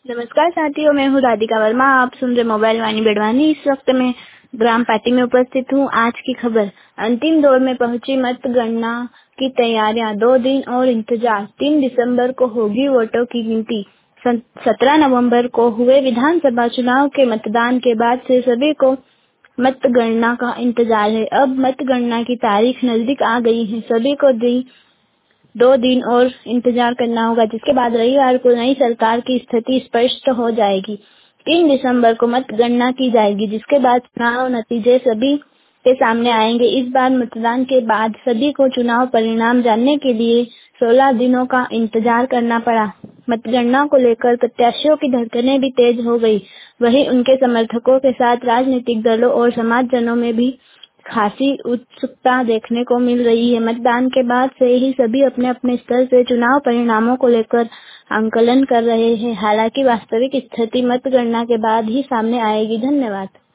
नमस्कार साथियों, मैं हूँ राधिका वर्मा। आप सुन रहे मोबाइल वाणी बेडवानी। इस वक्त मैं ग्राम पार्टी में उपस्थित हूँ। आज की खबर, अंतिम दौर में पहुंची मतगणना की तैयारियां, 2 दिन और इंतजार। 3 दिसंबर को होगी वोटों की गिनती। 17 नवंबर को हुए विधानसभा चुनाव के मतदान के बाद से सभी को मतगणना का इंतजार है। अब मतगणना की तारीख नजदीक आ गई है। सभी को 2 दिन और इंतजार करना होगा, जिसके बाद रविवार को नई सरकार की स्थिति स्पष्ट हो जाएगी। 3 दिसंबर को मतगणना की जाएगी, जिसके बाद चुनाव नतीजे सभी के सामने आएंगे। इस बार मतदान के बाद सभी को चुनाव परिणाम जानने के लिए 16 दिनों का इंतजार करना पड़ा। मतगणना को लेकर प्रत्याशियों की धड़कनें भी तेज हो गई। वहीं उनके समर्थकों के साथ राजनीतिक दलों और समाजजनों में भी खासी उत्सुकता देखने को मिल रही है। मतदान के बाद से ही सभी अपने अपने स्तर से चुनाव परिणामों को लेकर आंकलन कर रहे हैं। हालांकि वास्तविक स्थिति मतगणना के बाद ही सामने आएगी। धन्यवाद।